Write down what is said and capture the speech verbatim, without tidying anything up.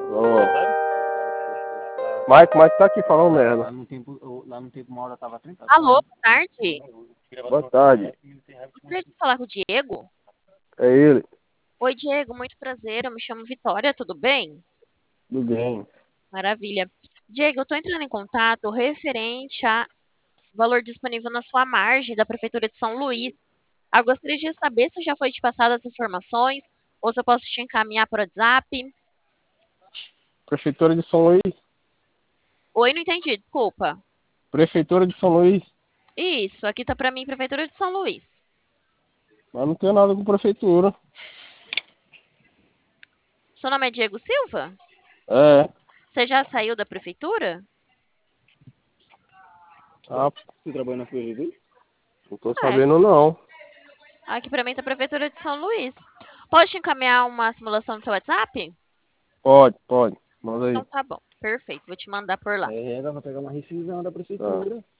Ô. Mike, Mike tá aqui falando Lá merda. no tempo, lá no tempo uma hora tava trinta. Alô, boa tarde. Boa tarde. Gostaria de falar com o Diego. É ele. Oi, Diego, muito prazer. Eu me chamo Vitória, tudo bem? Do game. Maravilha. Diego, eu estou entrando em contato referente a valor disponível na sua margem da Prefeitura de São Luís. Eu gostaria de saber se já foi te passado as informações ou se eu posso te encaminhar por WhatsApp. Prefeitura de São Luís. Oi, não entendi, desculpa. Prefeitura de São Luís. Isso, aqui tá para mim, Prefeitura de São Luís. Mas não tem nada com prefeitura. Seu nome é Diego Silva? É. Você já saiu da Prefeitura? Ah, Você trabalha na prefeitura? não tô É, sabendo não. aqui para mim tá Prefeitura de São Luís. Pode te encaminhar uma simulação no seu WhatsApp? Pode, pode. Manda aí. Então tá bom, perfeito, vou te mandar por lá. É, dá pra pegar uma rescisão da Tá. prefeitura.